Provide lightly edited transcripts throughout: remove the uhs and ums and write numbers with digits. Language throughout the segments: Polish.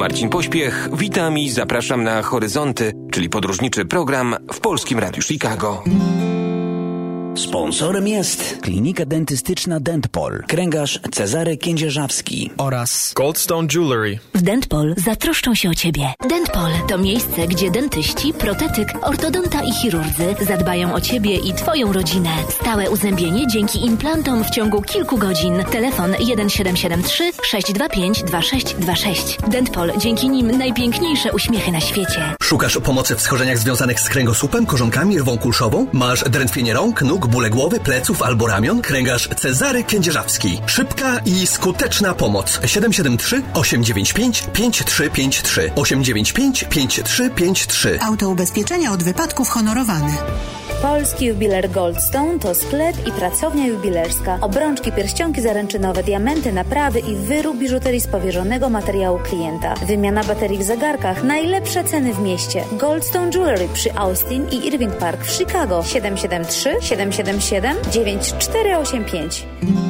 Marcin Pośpiech, witam i zapraszam na Horyzonty, czyli podróżniczy program w Polskim Radiu Chicago. Sponsorem jest Klinika Dentystyczna Dentpol, kręgarz Cezary Kędzierzawski oraz Goldstone Jewelry. W Dentpol zatroszczą się o Ciebie. Dentpol to miejsce, gdzie dentyści, protetyk, ortodonta i chirurdzy zadbają o Ciebie i Twoją rodzinę. Stałe uzębienie dzięki implantom w ciągu kilku godzin. Telefon 1773 625 2626. Dentpol, dzięki nim najpiękniejsze uśmiechy na świecie. Szukasz pomocy w schorzeniach związanych z kręgosłupem, korzonkami, rwą kulszową? Masz drętwienie rąk, nóg, bóle głowy, pleców albo ramion? Kręgarz Cezary Kędzierzawski. Szybka i skuteczna pomoc. 773 895 5353 895 5353. Autoubezpieczenia od wypadków honorowane. Polski jubiler Goldstone to sklep i pracownia jubilerska. Obrączki, pierścionki zaręczynowe, diamenty, naprawy i wyrób biżuterii z powierzonego materiału klienta. Wymiana baterii w zegarkach. Najlepsze ceny w mieście. Goldstone Jewelry przy Austin i Irving Park w Chicago. 773 777 9485.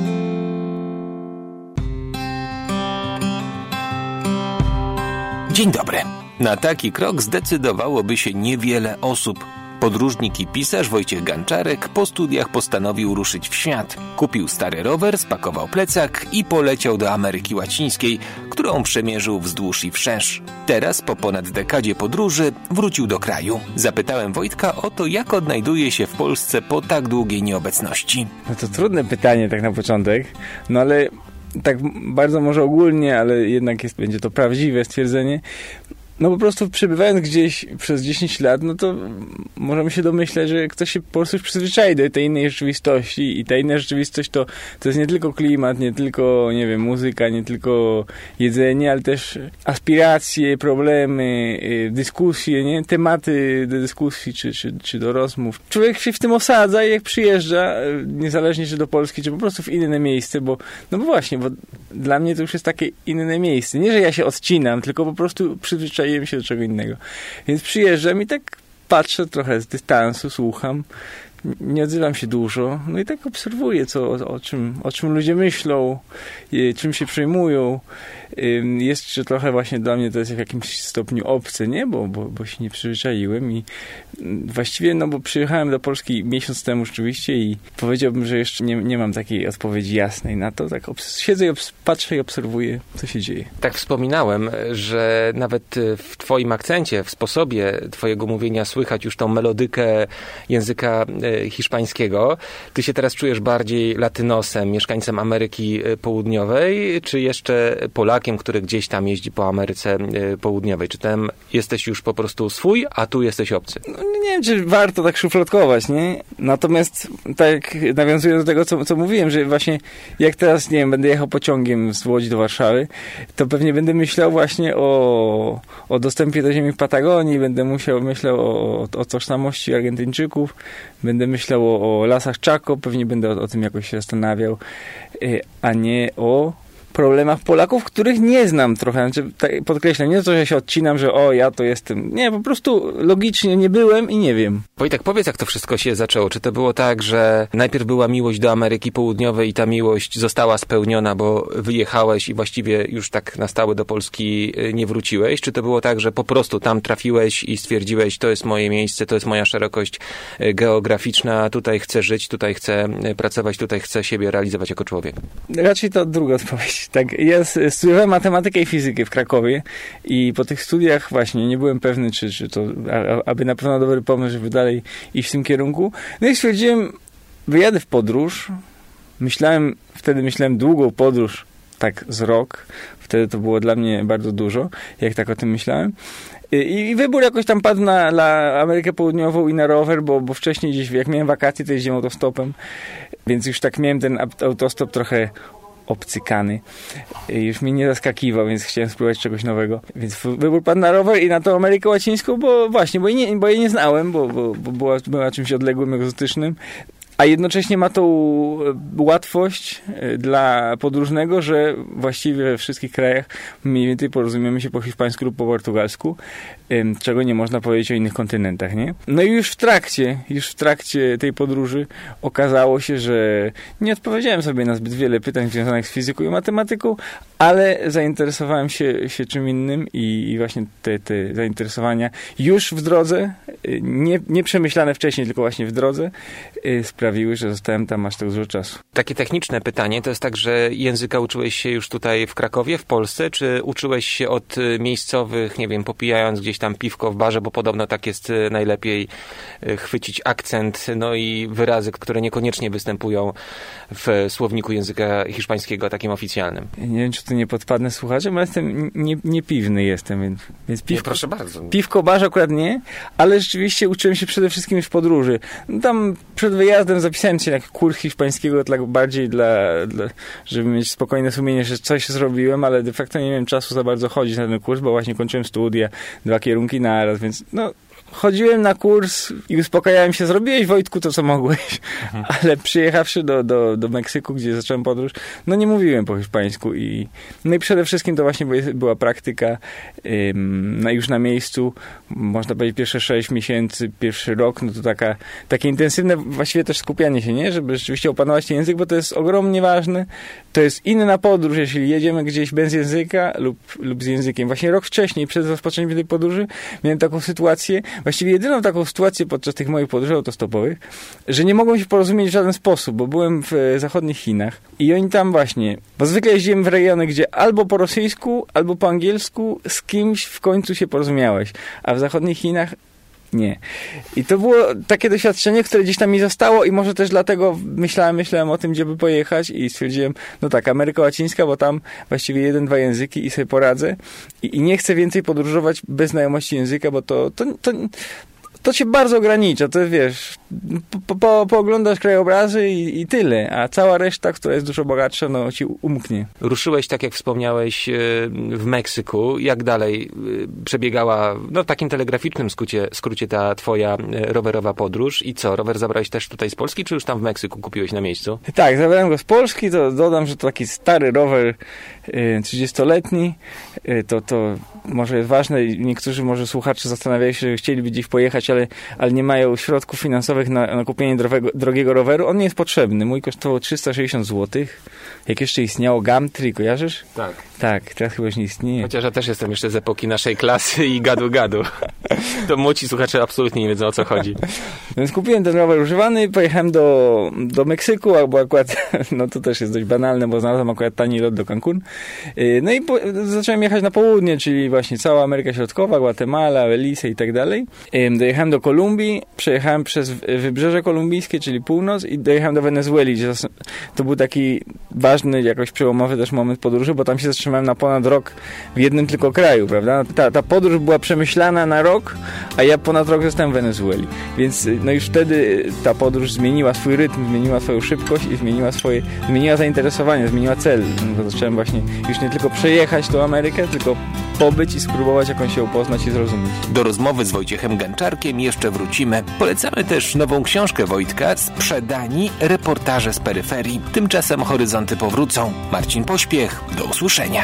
Dzień dobry. Na taki krok zdecydowałoby się niewiele osób. Podróżnik i pisarz Wojciech Ganczarek po studiach postanowił ruszyć w świat. Kupił stary rower, spakował plecak i poleciał do Ameryki Łacińskiej, którą przemierzył wzdłuż i wszerz. Teraz, po ponad dekadzie podróży, wrócił do kraju. Zapytałem Wojtka o to, jak odnajduje się w Polsce po tak długiej nieobecności. No to trudne pytanie tak na początek, no ale tak bardzo może ogólnie, ale jednak będzie to prawdziwe stwierdzenie. No po prostu przebywając gdzieś przez 10 lat, no to możemy się domyślać, że ktoś się po prostu już przyzwyczai do tej innej rzeczywistości i ta inna rzeczywistość to jest nie tylko klimat, nie tylko, nie wiem, muzyka, nie tylko jedzenie, ale też aspiracje, problemy, dyskusje, nie? Tematy do dyskusji czy do rozmów. Człowiek się w tym osadza i jak przyjeżdża, niezależnie czy do Polski, czy po prostu w inne miejsce, bo właśnie, bo dla mnie to już jest takie inne miejsce. Nie, że ja się odcinam, tylko po prostu przyzwyczaiłem się do czego innego. Więc przyjeżdżam i tak patrzę trochę z dystansu, słucham, nie odzywam się dużo, no i tak obserwuję, o czym ludzie myślą, czym się przejmują. Jeszcze trochę właśnie dla mnie to jest w jakimś stopniu obce, nie? Bo się nie przyzwyczaiłem i właściwie, no bo przyjechałem do Polski miesiąc temu rzeczywiście i powiedziałbym, że jeszcze nie mam takiej odpowiedzi jasnej na to. Tak siedzę i patrzę i obserwuję, co się dzieje. Tak wspominałem, że nawet w twoim akcencie, w sposobie twojego mówienia słychać już tą melodykę języka hiszpańskiego. Ty się teraz czujesz bardziej latynosem, mieszkańcem Ameryki Południowej, czy jeszcze Polakiem, który gdzieś tam jeździ po Ameryce Południowej? Czy tam jesteś już po prostu swój, a tu jesteś obcy? No, nie wiem, czy warto tak szufladkować, nie? Natomiast tak nawiązując do tego, co mówiłem, że właśnie jak teraz, nie wiem, będę jechał pociągiem z Łodzi do Warszawy, to pewnie będę myślał właśnie o dostępie do ziemi w Patagonii, będę myślał o tożsamości Argentyńczyków, będę myślał o lasach Chaco, pewnie będę o tym jakoś się zastanawiał, a nie o problemach Polaków, których nie znam trochę. Znaczy, podkreślam, nie to, że się odcinam, że ja to jestem. Nie, po prostu logicznie nie byłem i nie wiem. Wojtek, powiedz, jak to wszystko się zaczęło. Czy to było tak, że najpierw była miłość do Ameryki Południowej i ta miłość została spełniona, bo wyjechałeś i właściwie już tak na stałe do Polski nie wróciłeś? Czy to było tak, że po prostu tam trafiłeś i stwierdziłeś, to jest moje miejsce, to jest moja szerokość geograficzna, tutaj chcę żyć, tutaj chcę pracować, tutaj chcę siebie realizować jako człowiek? Raczej to druga odpowiedź. Tak, ja studiowałem matematykę i fizykę w Krakowie i po tych studiach właśnie nie byłem pewny, czy to aby na pewno dobry pomysł, żeby dalej iść w tym kierunku. No i stwierdziłem, wyjadę w podróż. Wtedy myślałem długą podróż, tak z rok. Wtedy to było dla mnie bardzo dużo, jak tak o tym myślałem. I wybór jakoś tam padł na Amerykę Południową i na rower, bo wcześniej gdzieś, jak miałem wakacje, to jeździłem autostopem, więc już tak miałem ten autostop trochę obcykany. Już mnie nie zaskakiwał, więc chciałem spróbować czegoś nowego. Więc wybór padł na rower i na tą Amerykę Łacińską, bo jej nie znałem, bo była czymś odległym, egzotycznym. a jednocześnie ma tą łatwość dla podróżnego, że właściwie we wszystkich krajach mniej więcej porozumiemy się po hiszpańsku lub po portugalsku, czego nie można powiedzieć o innych kontynentach, nie? No i już w trakcie tej podróży okazało się, że nie odpowiedziałem sobie na zbyt wiele pytań związanych z fizyką i matematyką, ale zainteresowałem się czym innym i właśnie te zainteresowania już w drodze, nie przemyślane wcześniej, tylko właśnie w drodze, sprawiły, że zostałem tam aż tak dużo czasu. Takie techniczne pytanie, to jest tak, że języka uczyłeś się już tutaj w Krakowie, w Polsce, czy uczyłeś się od miejscowych, nie wiem, popijając gdzieś tam piwko w barze, bo podobno tak jest najlepiej chwycić akcent, no i wyrazy, które niekoniecznie występują w słowniku języka hiszpańskiego, takim oficjalnym. Nie wiem, czy tu nie podpadnę słuchaczom, ale nie piwny jestem, więc piwko, proszę bardzo. Piwko, barze akurat nie, ale rzeczywiście uczyłem się przede wszystkim już w podróży. No tam przed wyjazdem zapisałem się na kurs hiszpańskiego, tak bardziej żeby mieć spokojne sumienie, że coś zrobiłem, ale de facto nie miałem czasu za bardzo chodzić na ten kurs, bo właśnie kończyłem studia, 2 kierunki naraz, więc chodziłem na kurs i uspokajałem się, zrobiłeś, Wojtku, to co mogłeś. Ale przyjechawszy do Meksyku, gdzie zacząłem podróż, nie mówiłem po hiszpańsku i przede wszystkim to właśnie była praktyka już na miejscu, można powiedzieć pierwsze 6 miesięcy, pierwszy rok, to takie intensywne właściwie też skupianie się, nie? Żeby rzeczywiście opanować ten język, bo to jest ogromnie ważne. To jest inna podróż, jeśli jedziemy gdzieś bez języka lub z językiem. Właśnie rok wcześniej, przed rozpoczęciem tej podróży, miałem taką sytuację, właściwie jedyną taką sytuację podczas tych moich podróży autostopowych, że nie mogłem się porozumieć w żaden sposób, bo byłem w zachodnich Chinach i oni tam właśnie, bo zwykle jeździłem w regiony, gdzie albo po rosyjsku, albo po angielsku z kimś w końcu się porozumiałeś, a w zachodnich Chinach nie. I to było takie doświadczenie, które gdzieś tam mi zostało i może też dlatego myślałem o tym, gdzie by pojechać i stwierdziłem, Ameryka Łacińska, bo tam właściwie 1-2 języki i sobie poradzę i nie chcę więcej podróżować bez znajomości języka, bo to cię bardzo ogranicza, to wiesz, pooglądasz krajobrazy i tyle, a cała reszta, która jest dużo bogatsza, ci umknie. Ruszyłeś, tak jak wspomniałeś, w Meksyku. Jak dalej przebiegała, w takim telegraficznym skrócie ta twoja rowerowa podróż i co, rower zabrałeś też tutaj z Polski, czy już tam w Meksyku kupiłeś na miejscu? Tak, zabrałem go z Polski, to dodam, że to taki stary rower 30-letni, to może jest ważne, niektórzy może słuchacze zastanawiają się, że chcieliby gdzieś pojechać, ale nie mają środków finansowych na kupienie drogiego roweru. On nie jest potrzebny. Mój kosztował 360 zł. Jak jeszcze istniało Gumtree, kojarzysz? Tak. Tak, teraz chyba już nie istnieje. Chociaż ja też jestem jeszcze z epoki naszej klasy i gadu. To młodzi słuchacze absolutnie nie wiedzą, o co chodzi. Więc kupiłem ten rower używany, pojechałem do Meksyku, bo akurat, to też jest dość banalne, bo znalazłem akurat tani lot do Cancun. No i zacząłem jechać na południe, czyli właśnie cała Ameryka Środkowa, Gwatemala, Belize i tak dalej. Dojechałem do Kolumbii, przejechałem przez wybrzeże kolumbijskie, czyli północ i dojechałem do Wenezueli, gdzie to był taki ważny, jakoś przełomowy też moment podróży, bo tam się zatrzymałem na ponad rok w jednym tylko kraju, prawda? Ta podróż była przemyślana na rok, a ja ponad rok zostałem w Wenezueli. Więc już wtedy ta podróż zmieniła swój rytm, zmieniła swoją szybkość i zmieniła zainteresowanie, zmieniła cel. Zacząłem właśnie już nie tylko przejechać tą Amerykę, tylko pobyć i spróbować jakąś się upoznać i zrozumieć. Do rozmowy z Wojciechem Ganczarkiem jeszcze wrócimy. Polecamy też nową książkę Wojtka, Sprzedani, reportaże z peryferii. Tymczasem horyzonty powrócą. Marcin Pośpiech, do usłyszenia.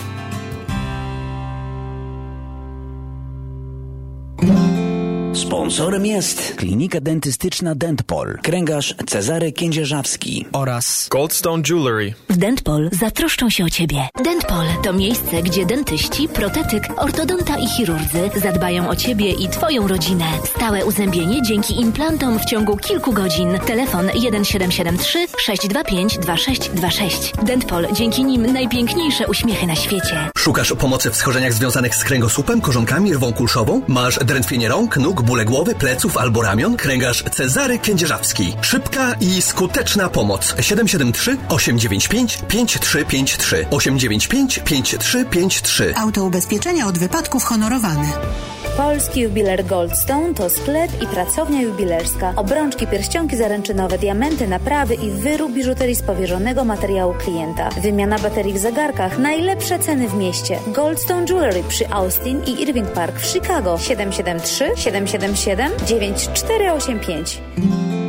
Sponsorem jest klinika dentystyczna Dentpol, kręgarz Cezary Kędzierzawski oraz Goldstone Jewelry. W Dentpol zatroszczą się o Ciebie. Dentpol to miejsce, gdzie dentyści, protetyk, ortodonta i chirurdzy zadbają o Ciebie i Twoją rodzinę. Stałe uzębienie dzięki implantom w ciągu kilku godzin. Telefon 1773 625 2626. Dentpol, dzięki nim najpiękniejsze uśmiechy na świecie. Szukasz pomocy w schorzeniach związanych z kręgosłupem, korzonkami, rwą kulszową? Masz drętwienie rąk, nóg, bóle głowy, pleców albo ramion? Kręgarz Cezary Kędzierzawski. Szybka i skuteczna pomoc. 773 895 5353 895 5353. Autoubezpieczenia od wypadków honorowane. Polski Jubiler Goldstone to sklep i pracownia jubilerska. Obrączki, pierścionki zaręczynowe, diamenty, naprawy i wyrób biżuterii z powierzonego materiału klienta. Wymiana baterii w zegarkach. Najlepsze ceny w mieście. Goldstone Jewelry przy Austin i Irving Park w Chicago. 773 777 9485.